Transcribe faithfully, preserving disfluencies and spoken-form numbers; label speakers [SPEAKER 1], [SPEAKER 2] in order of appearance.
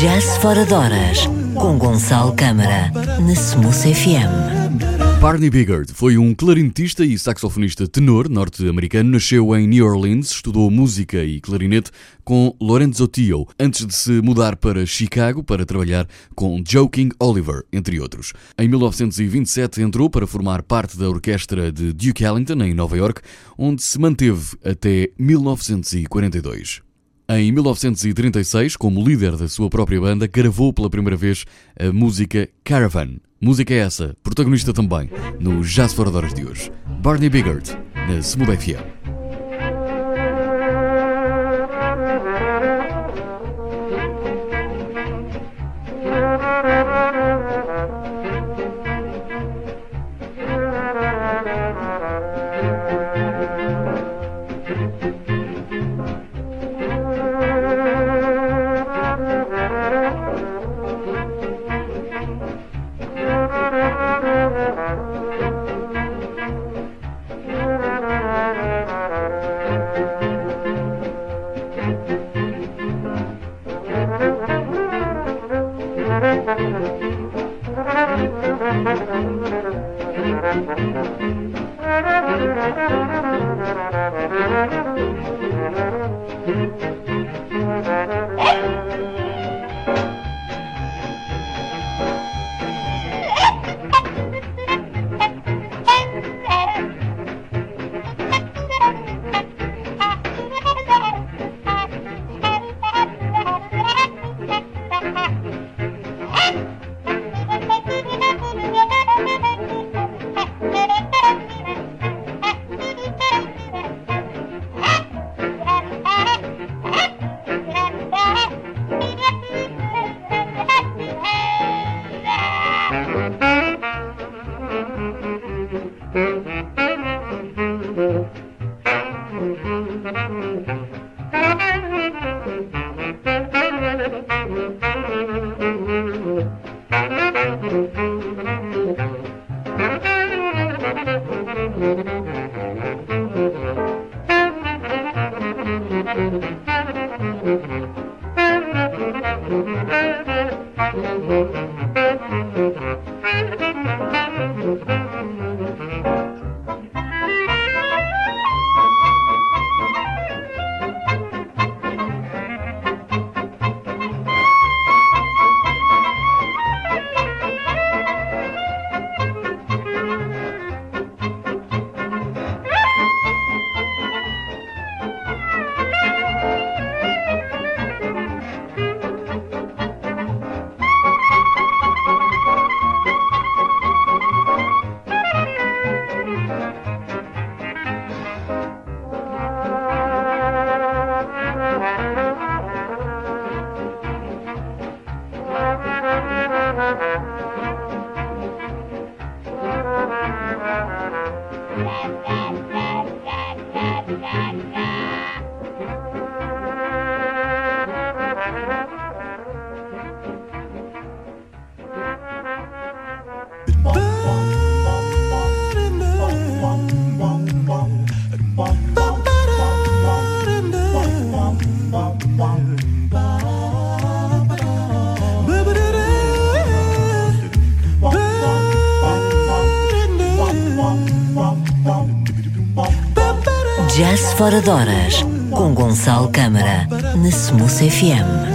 [SPEAKER 1] Jazz Fora de Horas, com Gonçalo Câmara, na Smooth F M.
[SPEAKER 2] Barney Biggert foi um clarinetista e saxofonista tenor norte-americano. Nasceu em New Orleans, estudou música e clarinete com Lorenzo Tio, antes de se mudar para Chicago para trabalhar com Joe King Oliver, entre outros. Em mil novecentos e vinte e sete entrou para formar parte da orquestra de Duke Ellington, em Nova York, onde se manteve até mil novecentos e quarenta e dois. Em mil novecentos e trinta e seis, como líder da sua própria banda, gravou pela primeira vez a música Caravan. Música essa, protagonista também no Jazz Fora de Horas de hoje. Barney Biggert, na Smooth F M.
[SPEAKER 1] Jazz Fora de Horas, com Gonçalo Câmara, na Smooth F M.